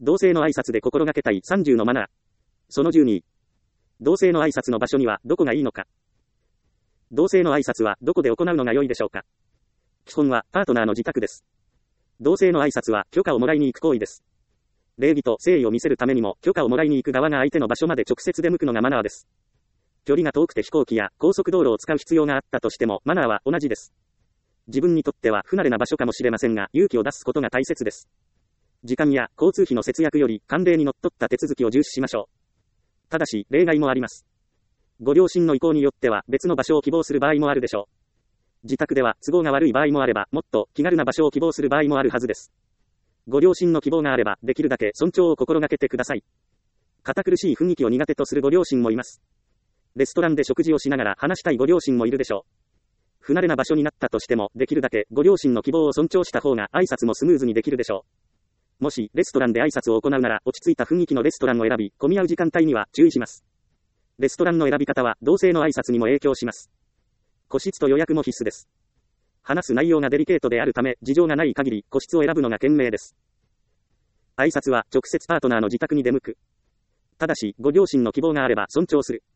同性の挨拶で心がけたい30のマナー。その12。同性の挨拶の場所にはどこがいいのか。同性の挨拶はどこで行うのが良いでしょうか。基本はパートナーの自宅です。同性の挨拶は許可をもらいに行く行為です。礼儀と誠意を見せるためにも許可をもらいに行く側が相手の場所まで直接出向くのがマナーです。距離が遠くて飛行機や高速道路を使う必要があったとしてもマナーは同じです。自分にとっては不慣れな場所かもしれませんが勇気を出すことが大切です。時間や交通費の節約より慣例にのっとった手続きを重視しましょう。ただし例外もあります。ご両親の意向によっては別の場所を希望する場合もあるでしょう。自宅では都合が悪い場合もあればもっと気軽な場所を希望する場合もあるはずです。ご両親の希望があればできるだけ尊重を心がけてください。堅苦しい雰囲気を苦手とするご両親もいます。レストランで食事をしながら話したいご両親もいるでしょう。不慣れな場所になったとしてもできるだけご両親の希望を尊重した方が挨拶もスムーズにできるでしょう。もしレストランで挨拶を行うなら落ち着いた雰囲気のレストランを選び混み合う時間帯には注意します。レストランの選び方は同性の挨拶にも影響します。個室と予約も必須です。話す内容がデリケートであるため事情がない限り個室を選ぶのが賢明です。挨拶は直接パートナーの自宅に出向く。ただしご両親の希望があれば尊重する。